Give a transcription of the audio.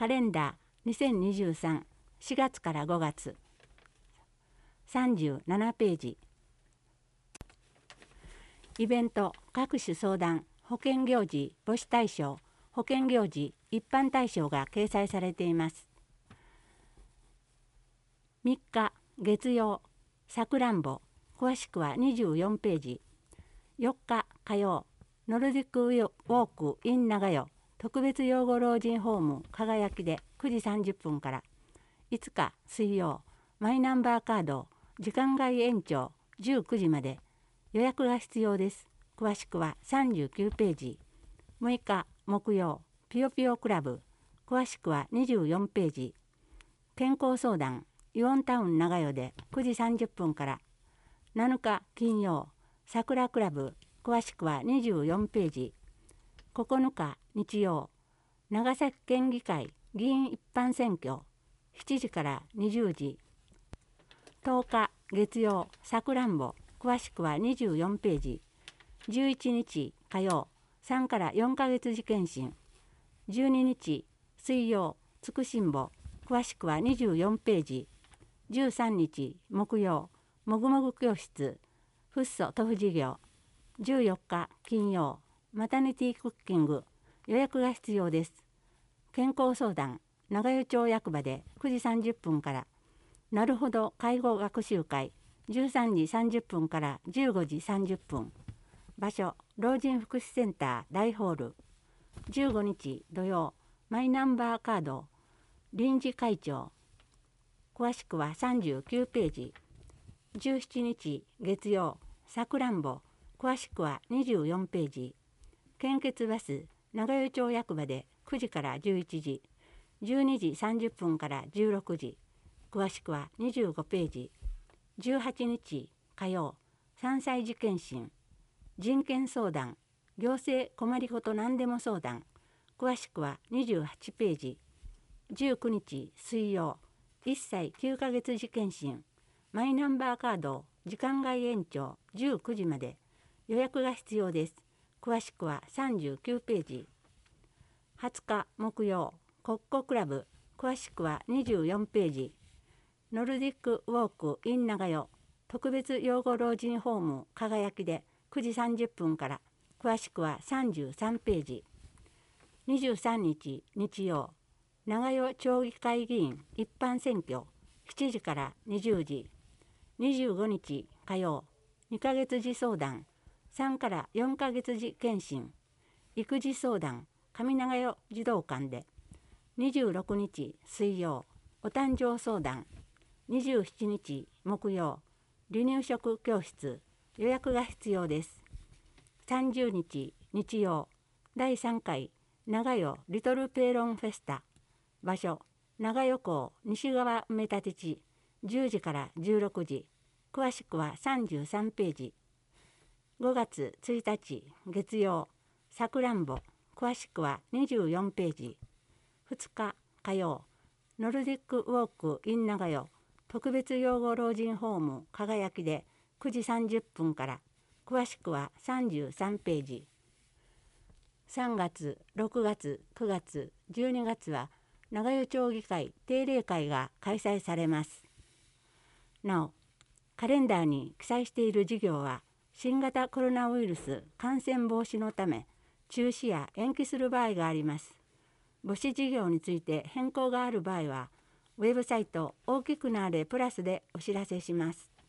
カレンダー2023、4月から5月37ページ。イベント各種相談保険行事母子対象保険行事一般対象が掲載されています。3日月曜さくらんぼ詳しくは24ページ。4日火曜ノルディックウォーク in 長代特別養護老人ホーム輝きで9時30分から。5日水曜マイナンバーカード時間外延長19時まで。予約が必要です。詳しくは39ページ。6日木曜ピヨピヨクラブ詳しくは24ページ。健康相談イオンタウン長代で9時30分から。7日金曜さくらクラブ詳しくは24ページ。9日日曜長崎県議会議員一般選挙7時から20時。10日月曜さくらんぼ詳しくは24ページ。11日火曜3から4ヶ月時検診。12日水曜つくしんぼ詳しくは24ページ。13日木曜もぐもぐ教室フッ素塗布事業。14日金曜マタニティクッキング予約が必要です。健康相談長代町役場で9時30分から。なるほど介護学習会13時30分から15時30分。場所老人福祉センター大ホール。15日土曜マイナンバーカード臨時会長詳しくは39ページ。17日月曜さくらんぼ詳しくは24ページ。献血バス長代町役場で9時から11時。12時30分から16時。詳しくは25ページ。18日火曜3歳児検診人権相談行政困りごと何でも相談詳しくは28ページ。19日水曜1歳9ヶ月児検診マイナンバーカード時間外延長19時まで。予約が必要です。詳しくは39ページ。20日木曜コッコクラブ詳しくは24ページ。ノルディックウォーク in 長代特別養護老人ホーム輝きで9時30分から。詳しくは33ページ。23日日曜長代町議会議員一般選挙7時から20時。25日火曜2ヶ月児相談3から4ヶ月児検診育児相談上長代児童館で。26日水曜お誕生相談。27日木曜離乳食教室予約が必要です。30日日曜第3回長代リトルペーロンフェスタ。場所長代港西側埋め立て地10時から16時。詳しくは33ページ。5月1日月曜さくらんぼ詳しくは24ページ。2日火曜ノルディックウォーク in 長代特別養護老人ホーム輝きで9時30分から。詳しくは33ページ。3月6月9月12月は長代町議会定例会が開催されます。なおカレンダーに記載している事業は新型コロナウイルス感染防止のため中止や延期する場合があります。母子事業について変更がある場合はウェブサイト大きくなれプラスでお知らせします。